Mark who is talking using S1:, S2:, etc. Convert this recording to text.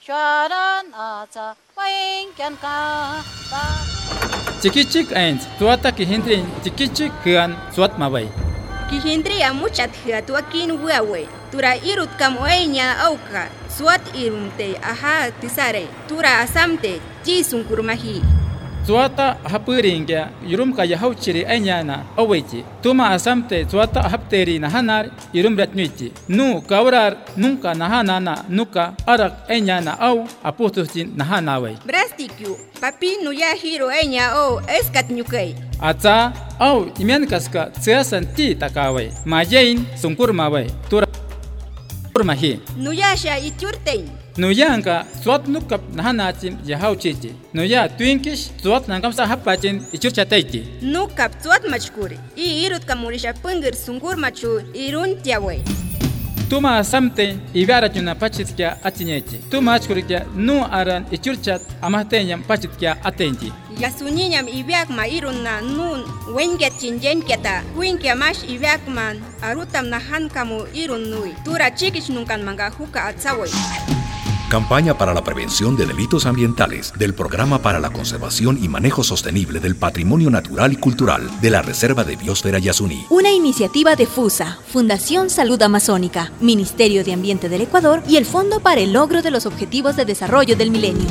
S1: Chikichik ains, tuata kihindrin chikichik kuan suat maway.
S2: Kihindria muchat hiatuakin huawei. Tura irut kamoeña auka. Suat irumte aha tisare. Tura asamte jisun kurmahi.
S1: Suata hapuringya yurum kaya hauchiri anyana awechi. Tuma asamte suata hapteri nahanar yurum ratnuichi. Nu kaurar nunca nahanana nuka arak anyana au aputusin nahanaway.
S2: Brastikyu, papi nuya hiro enya o eskat nyukay.
S1: Atsa au imiankaska tseasanti takaway. Majain sungkurmaway. Tura kurmahi.
S2: Nuyasha iturtein.
S1: Nuyanka suat nukap nahanachin yahauchichi. Nuya twinkish suat nangamsa hapachin ichurchataiti.
S2: Nukap suat machkuri. Irut kamurisha pungir sungur machu irun tiaway.
S1: Tuma samte ibarachuna pachitkia atinyechi. Tuma achkurikya nu aran ichurchat amahtenyam pachitkia atenji.
S2: Yasuniñam ibiakma irunna nun wengetin yenketa. Huinkia mash ibiakman arutam nahan kamu irun nui. Tura chikish nunkan manga huka atsaway.
S3: Campaña para la prevención de delitos ambientales del Programa para la Conservación y Manejo Sostenible del Patrimonio Natural y Cultural de la Reserva de Biosfera Yasuní.
S4: Una iniciativa de FUSA, Fundación Salud Amazónica, Ministerio de Ambiente del Ecuador y el Fondo para el Logro de los Objetivos de Desarrollo del Milenio.